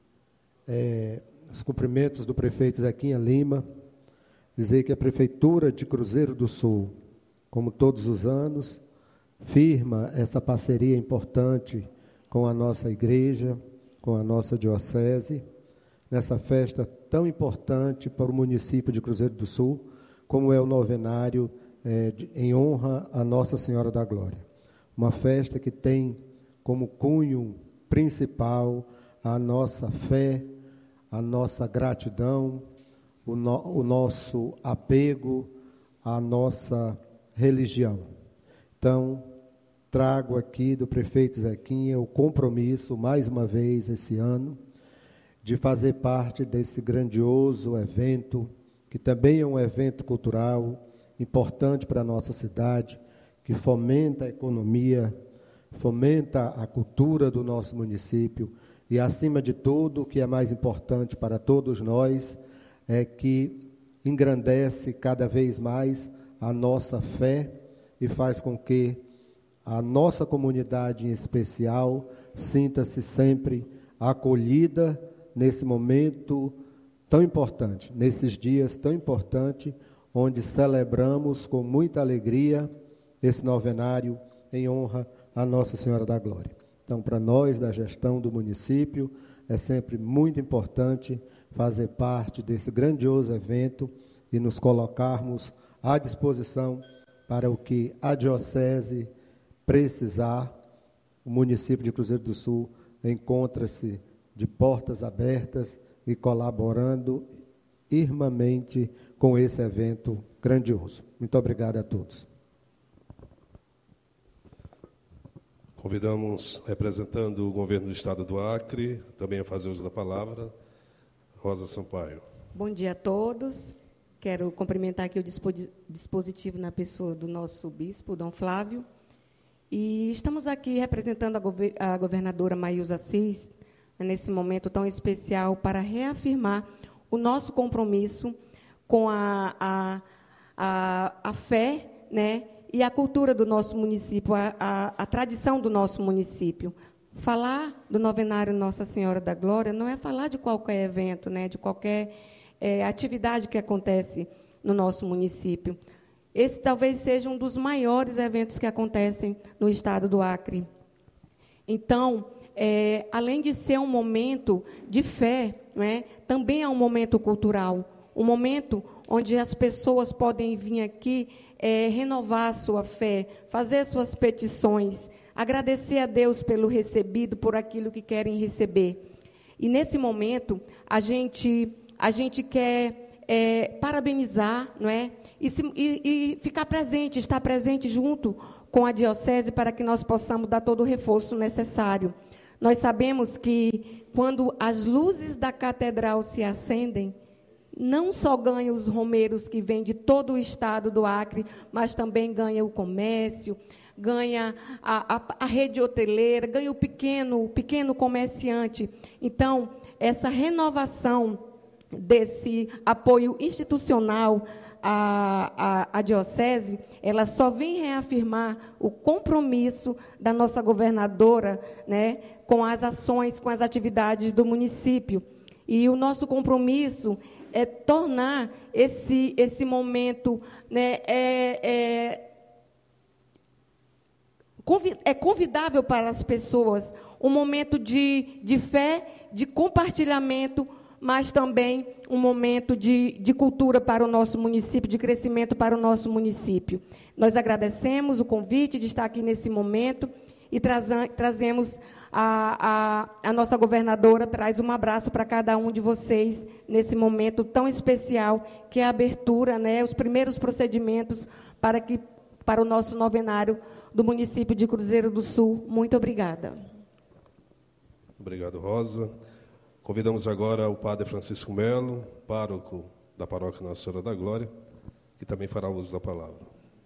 é, os cumprimentos do prefeito Zequinha Lima, dizer que a Prefeitura de Cruzeiro do Sul, como todos os anos, firma essa parceria importante com a nossa igreja, com a nossa diocese, nessa festa tão importante para o município de Cruzeiro do Sul, como é o novenário é, de, em honra a Nossa Senhora da Glória. Uma festa que tem como cunho principal a nossa fé, a nossa gratidão, o, no, o nosso apego à nossa religião. Então, trago aqui do prefeito Zequinha o compromisso, mais uma vez esse ano, de fazer parte desse grandioso evento, que também é um evento cultural importante para a nossa cidade, que fomenta a economia, fomenta a cultura do nosso município e, acima de tudo, o que é mais importante para todos nós, é que engrandece cada vez mais a nossa fé e faz com que a nossa comunidade em especial sinta-se sempre acolhida nesse momento tão importante, nesses dias tão importantes, onde celebramos com muita alegria esse novenário em honra a Nossa Senhora da Glória. Então, para nós da gestão do município, é sempre muito importante fazer parte desse grandioso evento e nos colocarmos à disposição para o que a Diocese precisar. O município de Cruzeiro do Sul encontra-se de portas abertas e colaborando irmãmente com esse evento grandioso. Muito obrigado a todos.
Convidamos, representando o governo do Estado do Acre, também a fazer uso da palavra, Rosa Sampaio.
Bom dia a todos. Quero cumprimentar aqui o dispositivo na pessoa do nosso bispo, Dom Flávio. E estamos aqui representando a, gover- a governadora Maísa Assis, nesse momento tão especial, para reafirmar o nosso compromisso com a, a, a, a fé, né, e a cultura do nosso município, a, a, a tradição do nosso município. Falar do novenário Nossa Senhora da Glória não é falar de qualquer evento, né, de qualquer é, atividade que acontece no nosso município. Esse talvez seja um dos maiores eventos que acontecem no estado do Acre. Então, é, além de ser um momento de fé, né, também é um momento cultural, um momento onde as pessoas podem vir aqui é, renovar a sua fé, fazer suas petições, agradecer a Deus pelo recebido, por aquilo que querem receber. E, nesse momento, a gente, a gente quer é, parabenizar, não é? E, se, e, e ficar presente, estar presente junto com a Diocese para que nós possamos dar todo o reforço necessário. Nós sabemos que, quando as luzes da catedral se acendem, não só ganham os romeiros que vêm de todo o estado do Acre, mas também ganha o comércio, ganha a, a, a rede hoteleira, ganha o pequeno, o pequeno comerciante. Então, essa renovação desse apoio institucional à, à, à Diocese, ela só vem reafirmar o compromisso da nossa governadora, né, com as ações, com as atividades do município. E o nosso compromisso é tornar esse, esse momento, né, é, é, é convidável para as pessoas, um momento de, de fé, de compartilhamento, mas também um momento de, de cultura para o nosso município, de crescimento para o nosso município. Nós agradecemos o convite de estar aqui nesse momento e traza, trazemos a, a, a nossa governadora, traz um abraço para cada um de vocês nesse momento tão especial, que é a abertura, né, os primeiros procedimentos para, que, para o nosso novenário do município de Cruzeiro do Sul. Muito obrigada.
Obrigado, Rosa. Convidamos agora o padre Francisco Melo, pároco da paróquia Nossa Senhora da Glória, que também fará uso da palavra.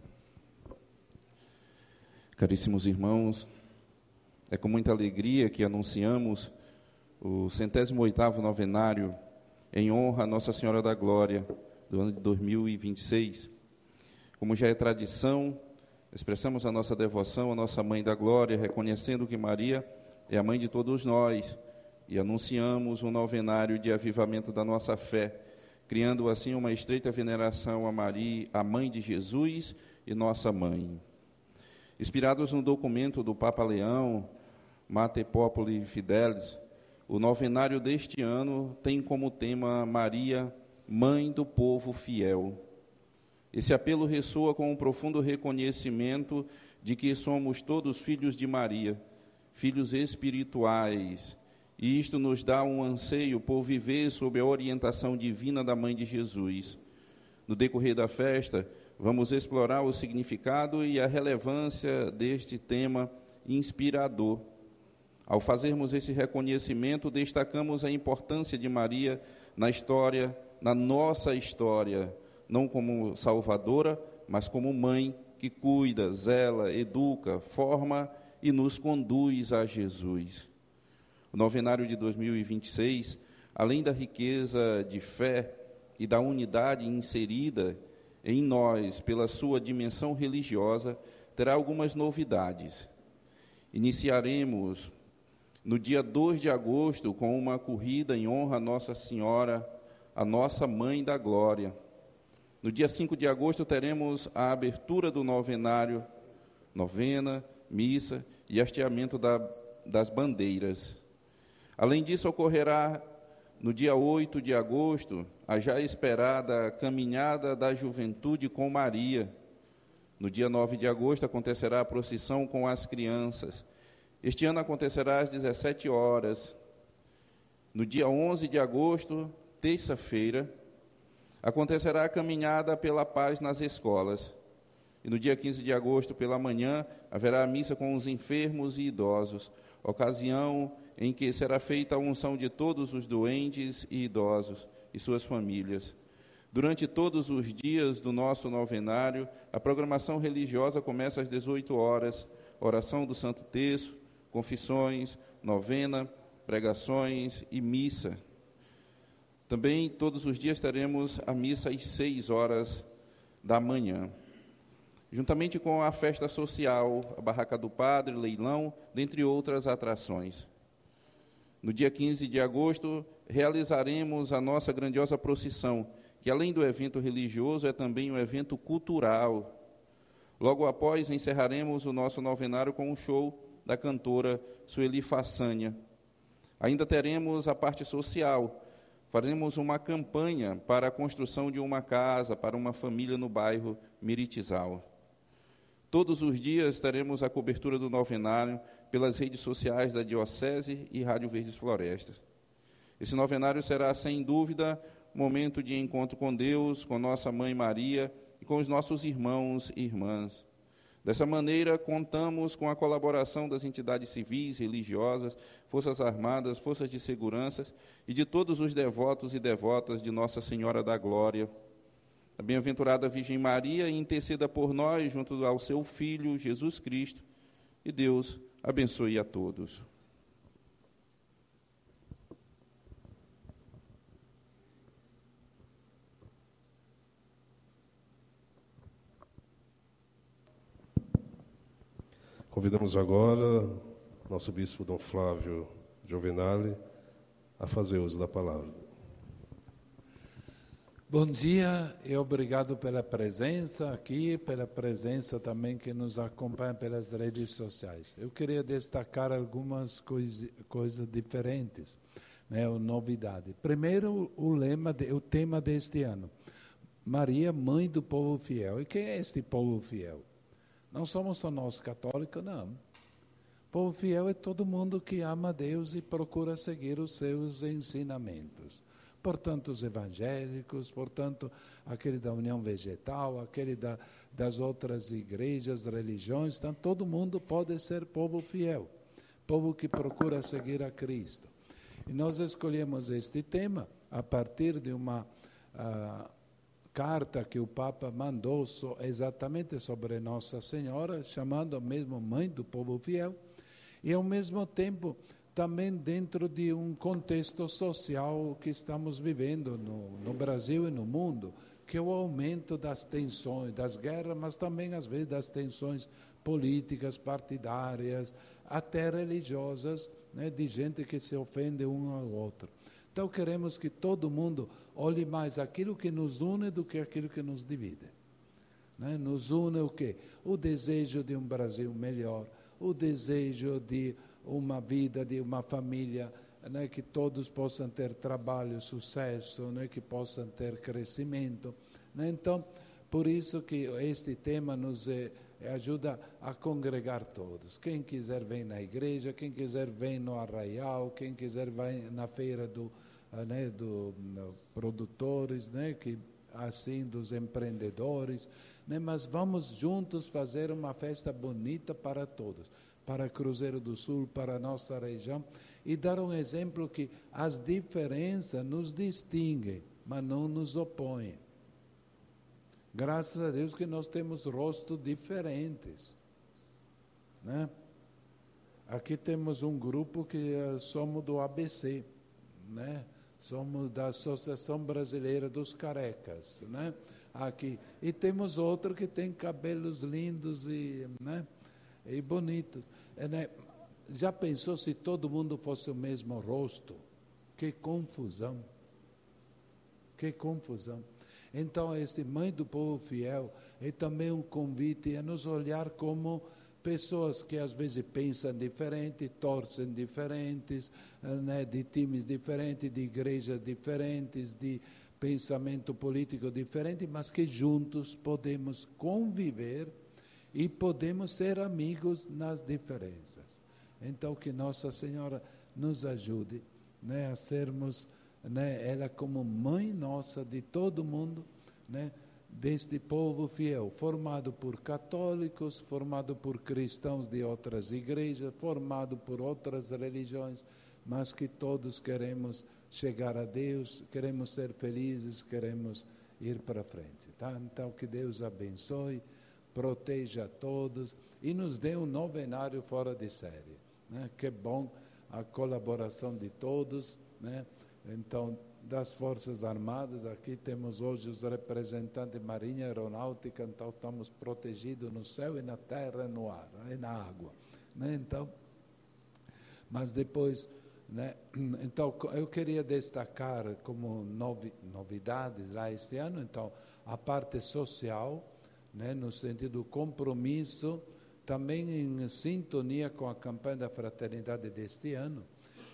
Caríssimos irmãos, é com muita alegria que anunciamos o centésimo oitavo novenário em honra a Nossa Senhora da Glória, do ano de dois mil e vinte e seis. Como já é tradição, expressamos a nossa devoção à Nossa Mãe da Glória, reconhecendo que Maria é a mãe de todos nós, e anunciamos um novenário de avivamento da nossa fé, criando assim uma estreita veneração a Maria, a mãe de Jesus e nossa mãe. Inspirados no documento do Papa Leão, Mater Populi Fidelis, o novenário deste ano tem como tema Maria, Mãe do Povo Fiel. Esse apelo ressoa com um profundo reconhecimento de que somos todos filhos de Maria, filhos espirituais, e isto nos dá um anseio por viver sob a orientação divina da Mãe de Jesus. No decorrer da festa, vamos explorar o significado e a relevância deste tema inspirador. Ao fazermos esse reconhecimento, destacamos a importância de Maria na história, na nossa história, não como salvadora, mas como mãe que cuida, zela, educa, forma e nos conduz a Jesus. O novenário de dois mil e vinte e seis, além da riqueza de fé e da unidade inserida em nós pela sua dimensão religiosa, terá algumas novidades. Iniciaremos no dia dois de agosto com uma corrida em honra a Nossa Senhora, a nossa Mãe da Glória. No dia cinco de agosto teremos a abertura do novenário, novena, missa e hasteamento da, das bandeiras. Além disso, ocorrerá no dia oito de agosto a já esperada Caminhada da Juventude com Maria. No dia nove de agosto acontecerá a procissão com as crianças. Este ano acontecerá às dezessete horas. No dia onze de agosto, terça-feira, acontecerá a Caminhada pela Paz nas escolas. E no dia quinze de agosto, pela manhã, haverá a missa com os enfermos e idosos, ocasião em que será feita a unção de todos os doentes e idosos e suas famílias. Durante todos os dias do nosso novenário, a programação religiosa começa às dezoito horas, oração do Santo Terço, confissões, novena, pregações e missa. Também, todos os dias, teremos a missa às seis horas da manhã. Juntamente com a festa social, a Barraca do Padre, leilão, dentre outras atrações. No dia quinze de agosto, realizaremos a nossa grandiosa procissão, que além do evento religioso, é também um evento cultural. Logo após, encerraremos o nosso novenário com um show da cantora Sueli Façanha. Ainda teremos a parte social. Faremos uma campanha para a construção de uma casa para uma família no bairro Miritizal. Todos os dias teremos a cobertura do novenário pelas redes sociais da Diocese e Rádio Verdes Florestas. Esse novenário será, sem dúvida, um momento de encontro com Deus, com nossa Mãe Maria e com os nossos irmãos e irmãs. Dessa maneira, contamos com a colaboração das entidades civis, religiosas, Forças Armadas, Forças de Segurança e de todos os devotos e devotas de Nossa Senhora da Glória. A bem-aventurada Virgem Maria interceda por nós junto ao seu Filho, Jesus Cristo, e Deus abençoe a todos.
Convidamos agora nosso bispo Dom Flávio Giovenale a fazer uso da palavra.
Bom dia e obrigado pela presença aqui, pela presença também que nos acompanha pelas redes sociais. Eu queria destacar algumas coisas coisa diferentes, né, novidade. Primeiro, o lema, de, o tema deste ano, Maria, Mãe do Povo Fiel. E quem é este povo fiel? Não somos só nós católicos, não. Povo fiel é todo mundo que ama a Deus e procura seguir os seus ensinamentos. Portanto, os evangélicos, portanto, aquele da União Vegetal, aquele da, das outras igrejas, religiões, então, todo mundo pode ser povo fiel, povo que procura seguir a Cristo. E nós escolhemos este tema a partir de uma uh, carta que o Papa mandou so, exatamente sobre Nossa Senhora, chamando mesmo Mãe do Povo Fiel, e ao mesmo tempo também dentro de um contexto social que estamos vivendo no, no Brasil e no mundo, que é o aumento das tensões, das guerras, mas também, às vezes, das tensões políticas, partidárias, até religiosas, né, de gente que se ofende um ao outro. Então, queremos que todo mundo olhe mais aquilo que nos une do que aquilo que nos divide. Né? Nos une o quê? O desejo de um Brasil melhor, o desejo de uma vida, de uma família, né, que todos possam ter trabalho, sucesso, né, que possam ter crescimento. Né? Então, por isso que este tema nos eh, ajuda a congregar todos. Quem quiser vem na igreja, quem quiser vem no arraial, quem quiser vai na feira do, né, do no, produtores, né, que, assim, dos empreendedores. Né? Mas vamos juntos fazer uma festa bonita para todos, para Cruzeiro do Sul, para a nossa região, e dar um exemplo que as diferenças nos distinguem, mas não nos opõem. Graças a Deus que nós temos rostos diferentes. Né? Aqui temos um grupo que uh, somos do A B C, né? Somos da Associação Brasileira dos Carecas. Né? Aqui. E temos outro que tem cabelos lindos e... Né? E bonitos. É, né? Já pensou se todo mundo fosse o mesmo rosto? Que confusão. Que confusão. Então, este Mãe do Povo Fiel é também um convite a nos olhar como pessoas que às vezes pensam diferente, torcem diferentes, né? De times diferentes, de igrejas diferentes, de pensamento político diferente, mas que juntos podemos conviver e podemos ser amigos nas diferenças. Então, que Nossa Senhora nos ajude, né, a sermos, né, ela como mãe nossa de todo mundo, né, deste povo fiel, formado por católicos, formado por cristãos de outras igrejas, formado por outras religiões, mas que todos queremos chegar a Deus, queremos ser felizes, queremos ir para frente. Tá? Então, que Deus abençoe, proteja a todos e nos dê um novenário fora de série. Né? Que bom a colaboração de todos. Né? Então, das Forças Armadas. Aqui temos hoje os representantes de Marinha Aeronáutica, então estamos protegidos no céu e na terra, no ar, e na água. Né? Então, mas depois, né? Então, eu queria destacar como novi, novidades lá este ano, então, a parte social, né? No sentido do compromisso, também em sintonia com a campanha da fraternidade deste ano,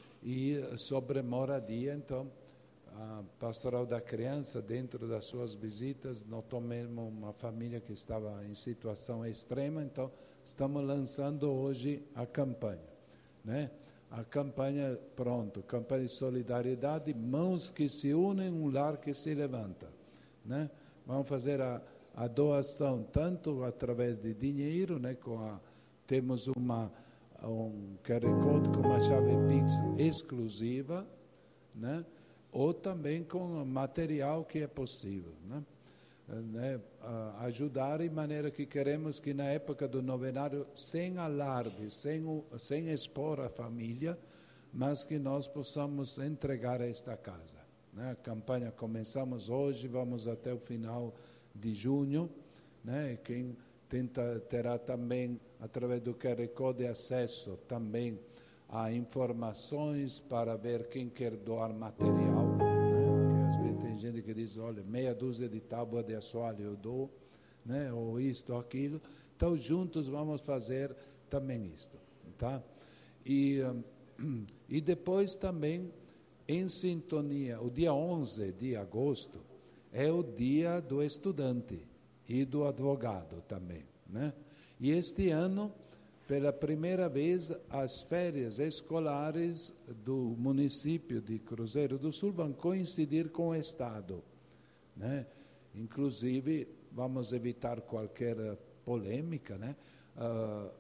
e sobre moradia, então, a Pastoral da Criança, dentro das suas visitas, notou mesmo uma família que estava em situação extrema, então estamos lançando hoje a campanha, né? A campanha, pronto, campanha de solidariedade, mãos que se unem, um lar que se levanta, né? Vamos fazer a, a doação tanto através de dinheiro, né? Com a, temos uma, um Q R Code com uma chave Pix exclusiva, né? Ou também com material que é possível, né? Né? Ajudar de maneira que queremos que na época do novenário, sem alarde, sem, sem expor a família, mas que nós possamos entregar esta casa, né? A campanha começamos hoje, vamos até o final de junho, né? Quem tenta, terá também, através do Q R Code, acesso também a informações para ver quem quer doar material, né? Porque às vezes tem gente que diz, olha, meia dúzia de tábua de assoalho eu dou, né? Ou isto ou aquilo. Então, juntos vamos fazer também isto, tá? E, um, e depois também, em sintonia, o dia onze de agosto é o dia do estudante e do advogado também, né? E este ano, pela primeira vez, as férias escolares do município de Cruzeiro do Sul vão coincidir com o Estado, né? Inclusive, vamos evitar qualquer polêmica, né? Uh,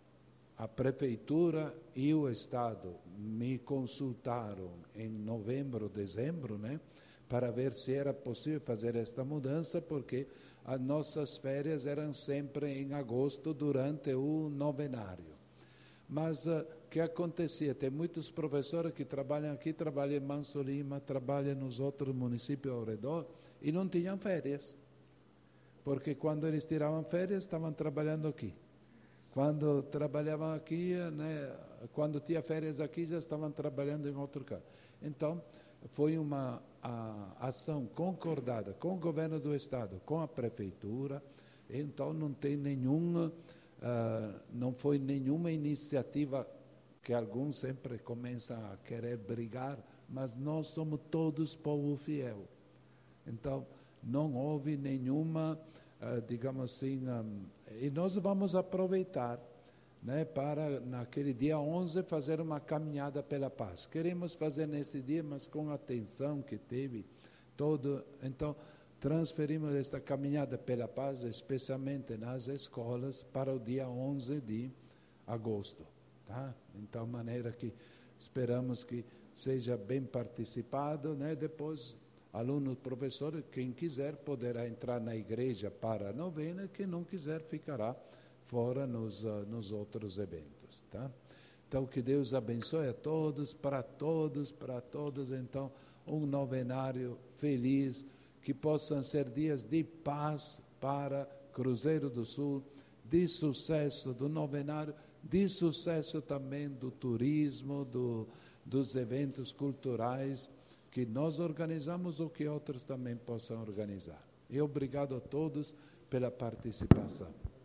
a Prefeitura e o Estado me consultaram em novembro, dezembro, né? Para ver se era possível fazer esta mudança, porque as nossas férias eram sempre em agosto, durante o novenário. Mas o uh, que acontecia? Tem muitos professores que trabalham aqui, trabalham em Manso Lima, trabalham nos outros municípios ao redor, e não tinham férias. Porque quando eles tiravam férias, estavam trabalhando aqui. Quando trabalhavam aqui, né, quando tinha férias aqui, já estavam trabalhando em outro lugar. Então, foi uma a, ação concordada com o governo do Estado, com a Prefeitura, então não tem nenhuma, uh, não foi nenhuma iniciativa que alguns sempre começam a querer brigar, mas nós somos todos povo fiel. Então, não houve nenhuma, uh, digamos assim, um, e nós vamos aproveitar, né, para naquele dia onze fazer uma caminhada pela paz. Queremos fazer nesse dia, mas com a atenção que teve todo, então transferimos esta caminhada pela paz, especialmente nas escolas, para o dia onze de agosto, tá? Então, maneira que esperamos que seja bem participado, né? Depois, alunos, professores, quem quiser poderá entrar na igreja para a novena, quem não quiser ficará fora nos, uh, nos outros eventos, tá? Então, que Deus abençoe a todos, para todos, para todos, então, um novenário feliz, que possam ser dias de paz para Cruzeiro do Sul, de sucesso do novenário, de sucesso também do turismo, do, dos eventos culturais, que nós organizamos ou que outros também possam organizar. E obrigado a todos pela participação.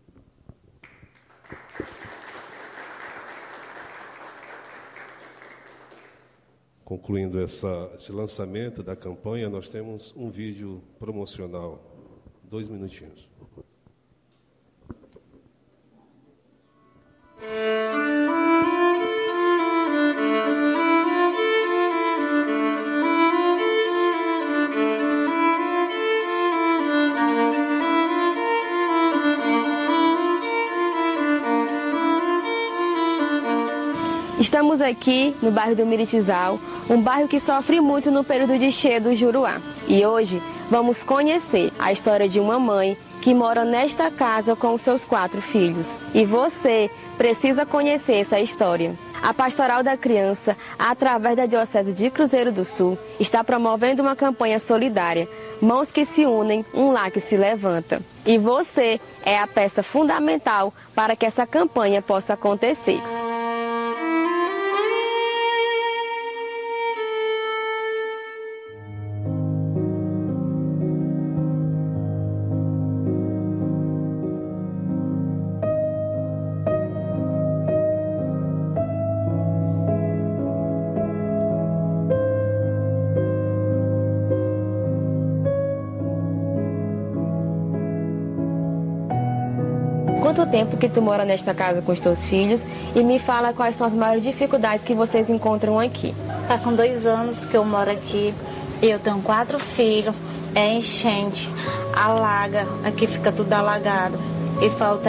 Concluindo essa, esse lançamento da campanha, nós temos um vídeo promocional. Dois minutinhos.
Estamos aqui no bairro do Miritizal, um bairro que sofre muito no período de cheia do Juruá. E hoje vamos conhecer a história de uma mãe que mora nesta casa com os seus quatro filhos. E você precisa conhecer essa história. A Pastoral da Criança, através da Diocese de Cruzeiro do Sul, está promovendo uma campanha solidária, Mãos que se unem, um lar que se levanta. E você é a peça fundamental para que essa campanha possa acontecer. Quanto tempo que tu mora nesta casa com os teus filhos e me fala quais são as maiores dificuldades que vocês encontram aqui.
Tá com dois anos que eu moro aqui, eu tenho quatro filhos, é enchente, alaga, aqui fica tudo alagado e falta